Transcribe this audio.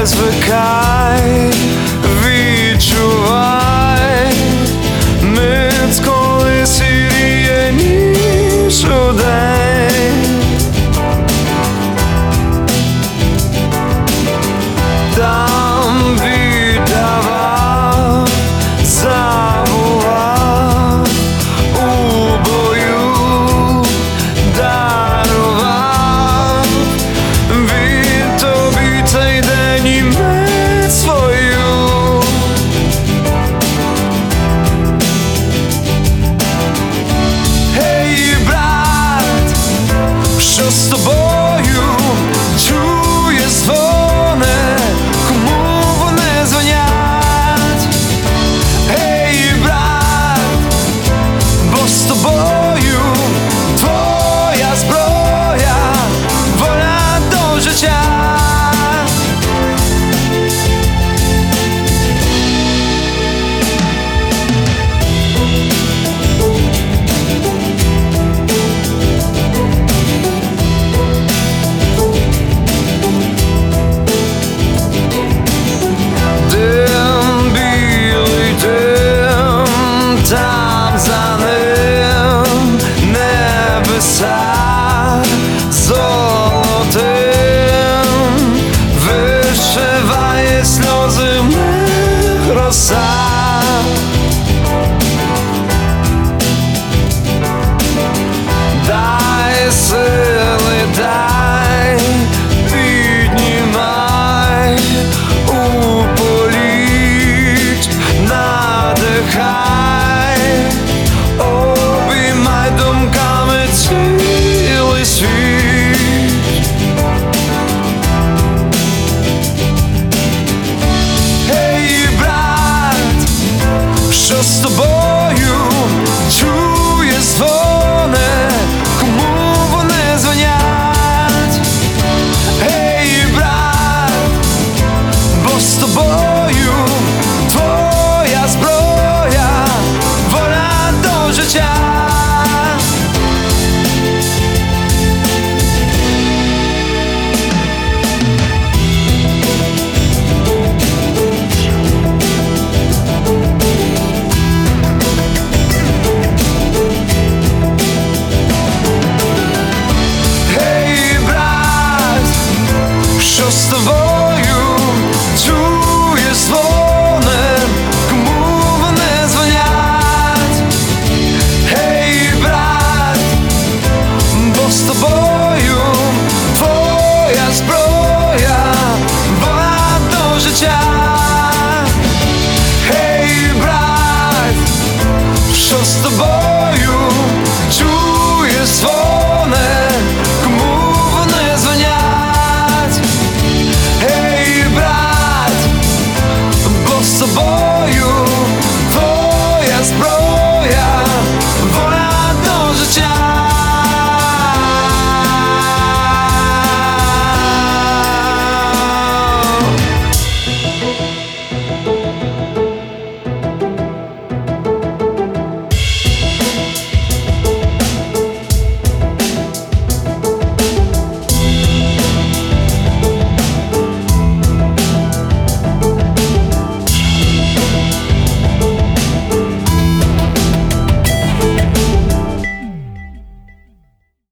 звикай, відчувай, мить, коли сіріє ніч удень. Там віддавав, забував, у бою дарував він тобі цей день і мить свою. Гей, брат, що з тобою? Чує дзвони, кому вони дзвонять? Гей, брат, бо з тобою твоя зброя, воля до життя. Дим, білий дим, там за ним небеса золотим вишиває сльози в них роса.